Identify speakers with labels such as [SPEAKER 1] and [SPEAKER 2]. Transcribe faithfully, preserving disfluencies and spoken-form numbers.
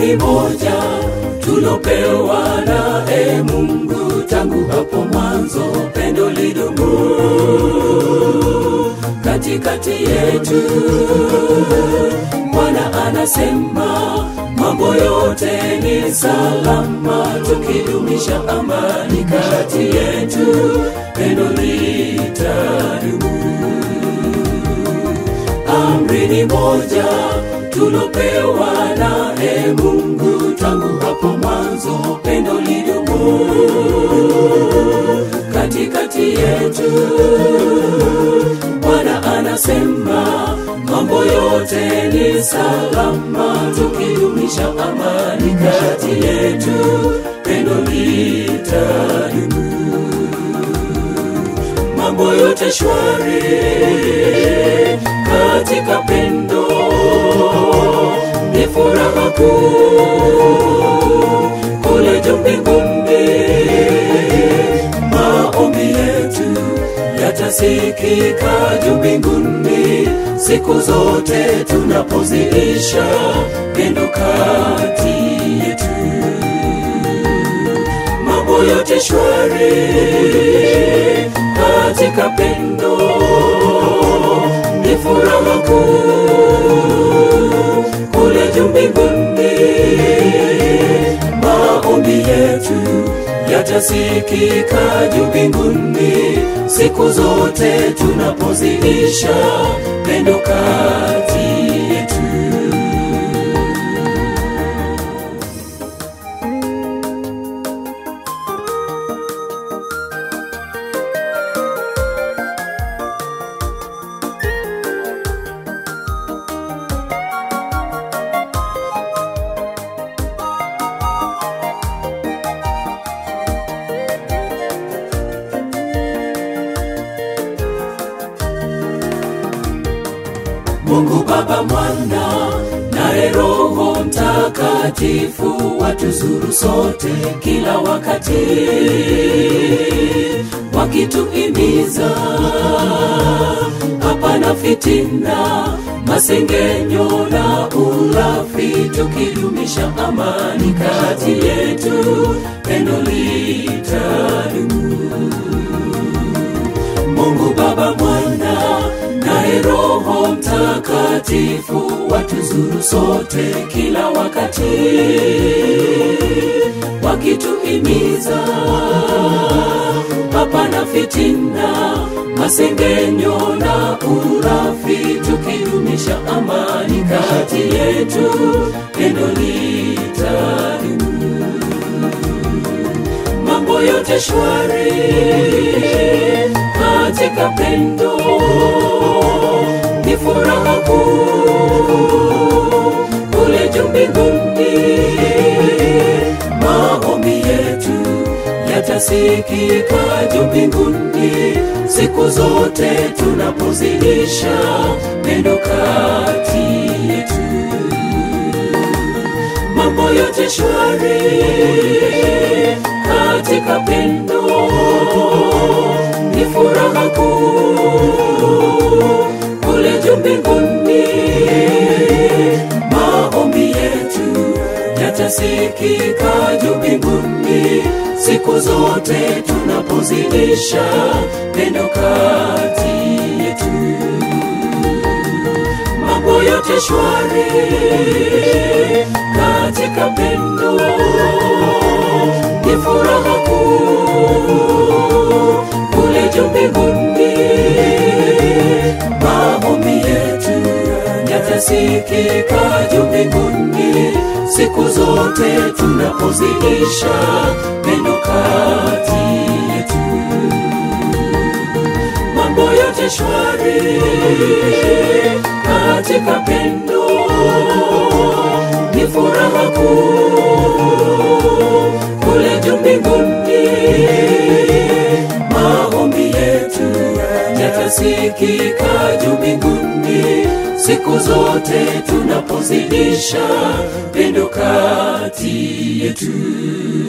[SPEAKER 1] ni moja tulopewa naye Mungu tangu hapo mwanzo, pendo lidumu katikati yetu. Bwana anasema mambo yote ni salama tukidumisha amani kati yetu, pendo litadumu. Amri ni moja tulopewa naye Mungu tangu hapo mwanzo, pendo lidumu katikati yetu. Bwana anasema mambo yote ni salama tukidumisha amani kati yetu, pendo litadumu. Mambo yote shwari katika pendo, ni furaha kuu kule juu mbinguni. Maombi yetu yatasikika juu mbinguni siku zote tunapoziisha pendo kati yetu. Mambo yote shwari katika pendo, ni furaha kuu kule juu mbinguni. Maombi yetu yatasikika juu mbinguni siku zote tunapoziisha pendo kati yetu. Mungu Baba, Mwana naye Roho Mtakatifu watuzuru sote kila wakati, wakituhimiza hapana fitina, masengenyo na ulafi, tukidumisha amani kati yetu, pendo litadumu. Mungu Baba, Mwana naye Roho Mtakatifu watuzuru sote kila wakati, wakituhimiza hapana fitina, masengenyo na ulafi, tukidumisha amani kati yetu, pendo litadumu. Mambo yote shwari katika pendo, ni furaha kuu kule juu mbinguni. Maombi yetu yatasikika juu mbinguni siku zote tunapoziisha pendo kati yetu. Mambo yote shwari katika pendo, ni furaha kuu kule juu mbinguni. Maombi yetu yatasikika juu mbinguni siku zote tunapoziisha pendo kati yetu. Mambo yote shwari katika pendo, ni furaha kuu kule juu mbinguni. Maombi yetu yatasikika juu mbinguni siku zote tunapoziisha pendo kati yetu. Mambo yote shwari katika pendo, ni furaha kuu kule juu mbinguni. Maombi yetu yatasikika juu mbinguni siku zote tunapoziisha pendo kati yetu.